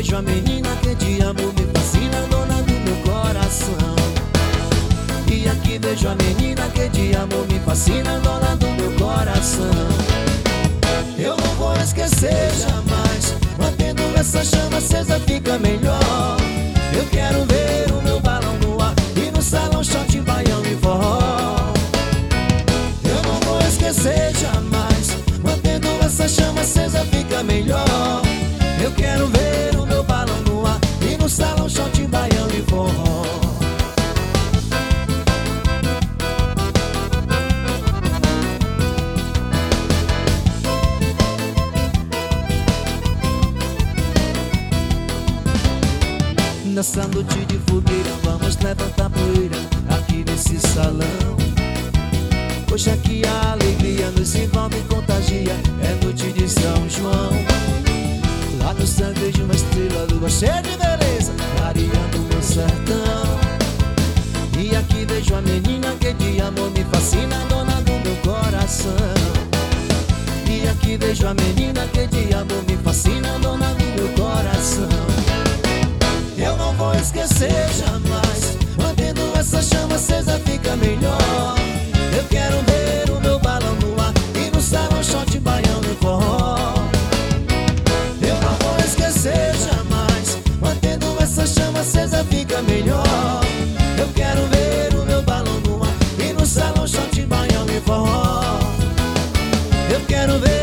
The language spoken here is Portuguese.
vejo a menina que de amor me fascina, dona do meu coração. E aqui vejo a menina que de amor me fascina, dona do meu coração. Eu não vou esquecer jamais, mantendo essa chama acesa fica melhor. Eu quero ver o meu balão no ar e no salão shot, baião e forró. Eu não vou esquecer jamais, mantendo essa chama acesa fica melhor. Eu quero ver o meu balão no ar e no salão shot, baião e forró. Nessa noite de fogueira vamos levantar poeira aqui nesse salão. Hoje aqui a alegria nos envolve e contagia, é noite de São João. Lá no céu vejo uma estrela, lua cheia de beleza, clareando meu sertão. E aqui vejo a menina que de amor me fascina, dona do meu coração. E aqui vejo a menina que de amor me fascina, dona do meu coração. Eu não vou esquecer jamais, mantendo essa chama acesa fica melhor. Eu quero ver o meu balão no ar e no salão shot, baião e forró. Eu não vou esquecer jamais, mantendo essa chama acesa fica melhor. Eu quero ver o meu balão no ar e no salão shot, baião e forró. Eu quero ver